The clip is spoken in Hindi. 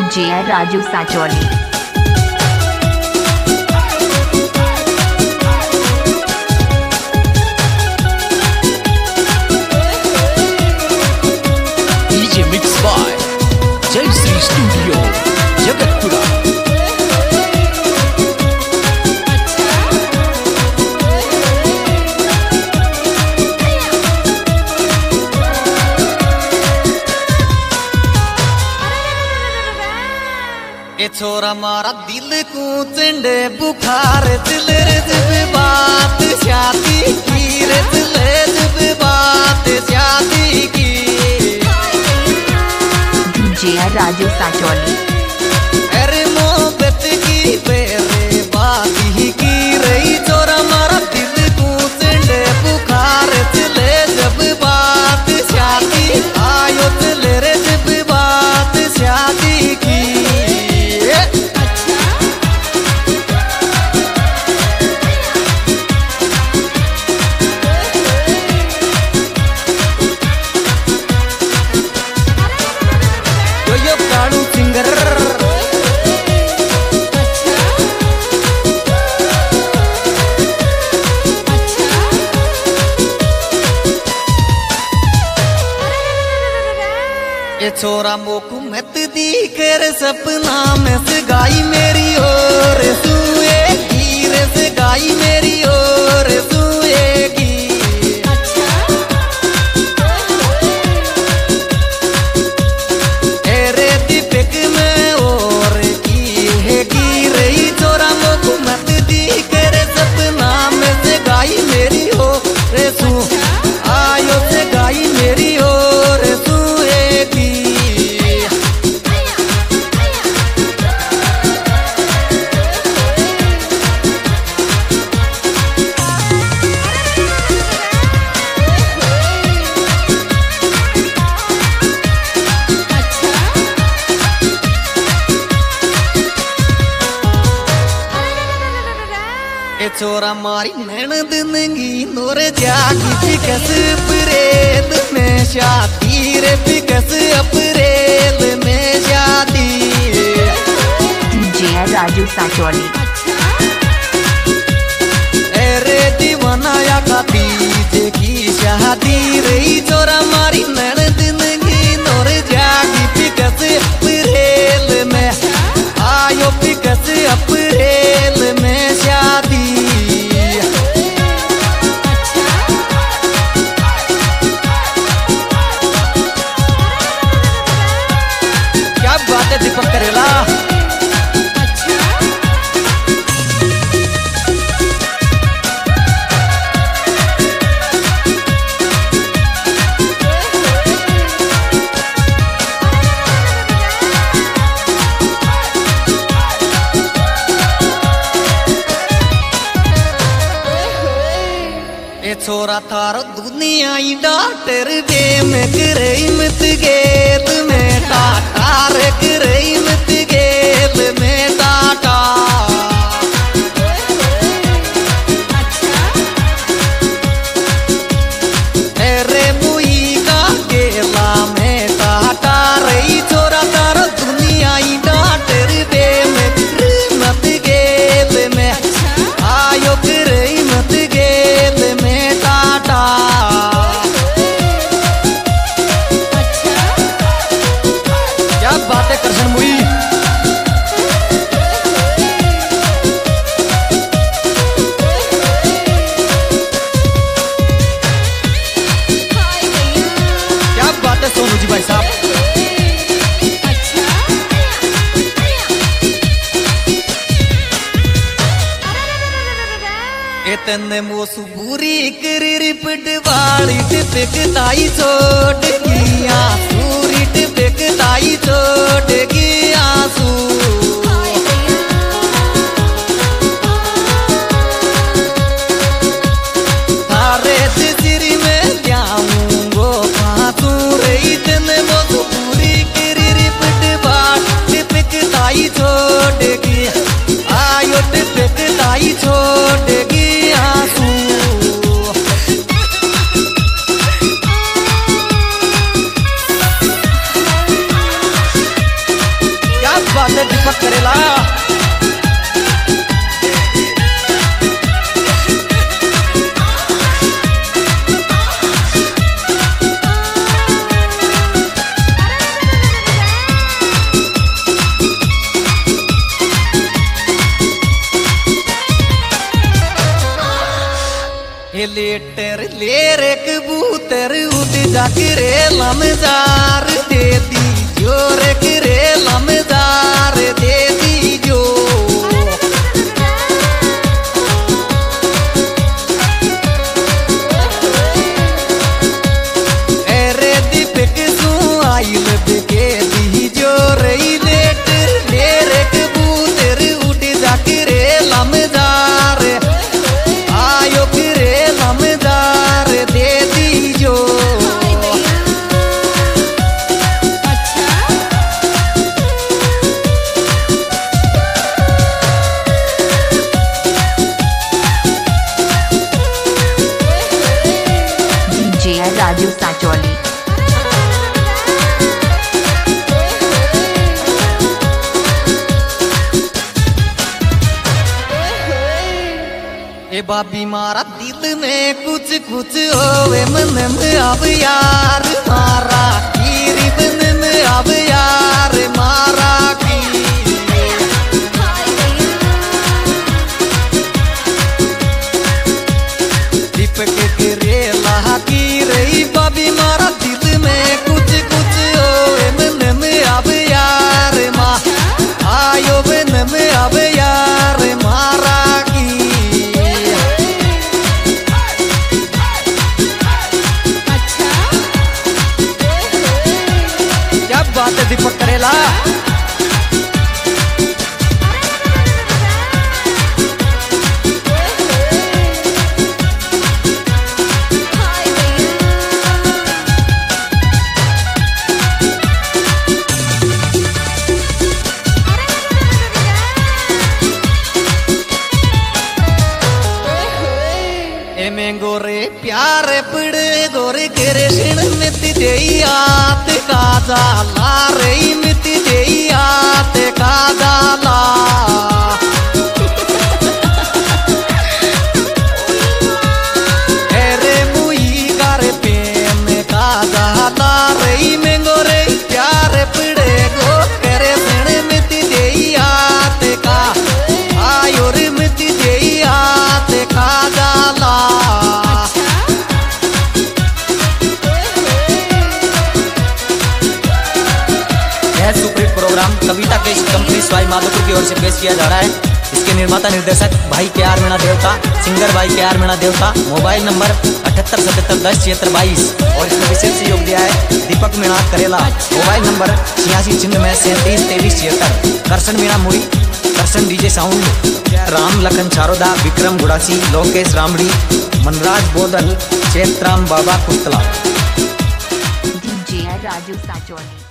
DJ Raju Sachauli. DJ mix by Jai Shri studio Jagatpura. ए छोरा मारा दिल को चंडे बुखार दिल जब बात शादी की रे दिल जब बात शादी की। डीजे राजू साचौली। अरे मोहब्बत की बेरे बात ही की रही छोरा मारा दिल को चंडे बुखार दिल जब बात शादी आयो दिल रे जब बात शादी की। ये छोरा मोकू मत दी कर सपना में सगाई मेरी और सुएगी रे सगाई मेरी और सुएगी। तेरे दीपक में और की है की रही छोरा मोकू मत दी कर सपना में सगाई मेरी और सु आयो सगाई मेरी और सुएगी। ए छोरा मारी नैनद नंगी नोर जागी फिकस अप्रैल में शादी रे फिकस अप्रैल में शादी। डीजे राजू साचौली। अरे दीवाना या खाती की शादी रही छोरा मारी नैनद नंगी नोर जागी फिकस अप्रैल में आयो फिकस अप्रैल में शादी। क्या बात है दीपक करेला। ए छोरा थारो दुनिया ही डॉक्टर बे में करे मत गेल में टाटा रे करे मत गेल में टाटा। अरे मुई का गेला में टाटा रही छोरा थारो दुनिया ही डॉक्टर बे में करे मत गेल में आयो करे मत गेल में टाटा। क्या बात है कृष्ण मुई। क्या बात है सोनू जी भाई साहब। इतने मोसू बुरी करी रिपट वाली टिपक ताई छोड़ गिया सूरी टिपक ताई छोड़ गिया सू। थारे सिरी में जाऊंगो खातू रही इतने मोसू बुरी करी रिपट वाली टिपक ताई छोड़ गिया आयो टिपक ताई छोड़ गिया सू। क्या बात है दीपक करेला। लेटर लेर कबूतर उड़ जाकर लमजार दे दी जोर करे लमजार दे दी जो। अरे दीपक सू आई लब के दी जोर लेटर लेर कबूतर उड़ जाकर लमजार आयो करे लमदार दे दी जो। डीजे राजू साचौली। ए बाबी मारा दिल में कुछ कुछ होवे मन में अब यार मारा की रिबन में अब यार मारा की। दीपक करे ला की रही बाबी मारा दिल में कुछ कुछ होवे मन में अब यार माँ आयो मन में अब यार मारा की। क्या बात है दीपक करेला। में गोरे प्यारे पड़े गोरे कृष्ण मित देयात काजा ला रही मित देयात काजा ला। अरे मुई कर पेन काजा ला रही में गोरे प्यारे पड़े गो कृष्ण मित देयात का आयो रे मित देयात काजा ला। प्रोग्राम कविता के कंपनी स्वाई माधोपुर की ओर से पेश किया जा रहा है। इसके निर्माता निर्देशक भाई के आर मीणा देवता, सिंगर भाई के आर मीणा देवता। मोबाइल नंबर 7877107622 और इसमें विशेष सहयोग दिया है दीपक मीणा करेला। Mobile number 8696372376। Karsan Meena Mudi, Karsan DJ sound, Ram Lakhan Charoda, Vikram Gudasi, Lokesh Ramdi, Manraj Bodal, Chetram Baba Kutla. DJ Raju साचौली।